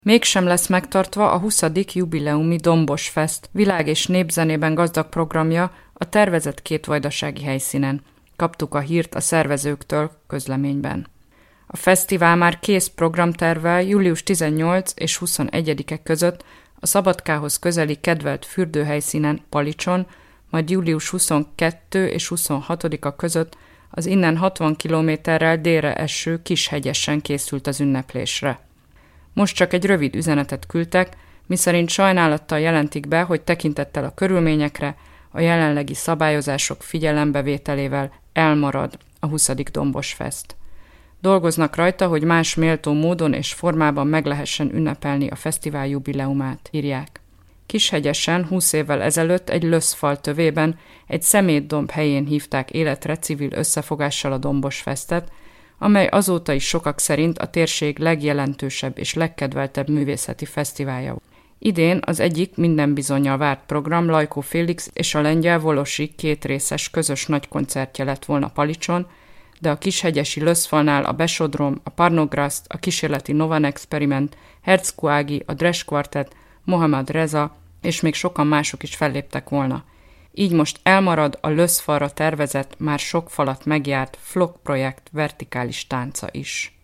Mégsem lesz megtartva a 20. jubileumi Dombos Fest világ- és népzenében gazdag programja a tervezett két vajdasági helyszínen. Kaptuk a hírt a szervezőktől közleményben. A fesztivál már kész programtervvel július 18 és 21-e között a Szabadkához közeli kedvelt fürdőhelyszínen Palicson, majd július 22 és 26-a között az innen 60 kilométerrel délre eső Kishegyesen készült az ünneplésre. Most csak egy rövid üzenetet küldtek, miszerint sajnálattal jelentik be, hogy tekintettel a körülményekre, a jelenlegi szabályozások figyelembevételével elmarad a 20. Dombos Fest. Dolgoznak rajta, hogy más méltó módon és formában meg lehessen ünnepelni a fesztivál jubileumát, írják. Kishegyesen 20 évvel ezelőtt egy löszfal tövében, egy szemétdomb helyén hívták életre civil összefogással a Dombos Festet, amely azóta is sokak szerint a térség legjelentősebb és legkedveltebb művészeti fesztiválja. Idén az egyik minden bizonnyal várt program Lajkó Félix és a lengyel Volosi kétrészes közös nagykoncertje lett volna Palicson, de a kishegyesi löszfalnál a Besodrom, a Parnograszt, a kísérleti Novan Experiment, Herceg Ági, a Dres Quartet, Mohamed Reza és még sokan mások is felléptek volna. Így most elmarad a löszfalra tervezett, már sok falat megjárt Flock projekt vertikális tánca is.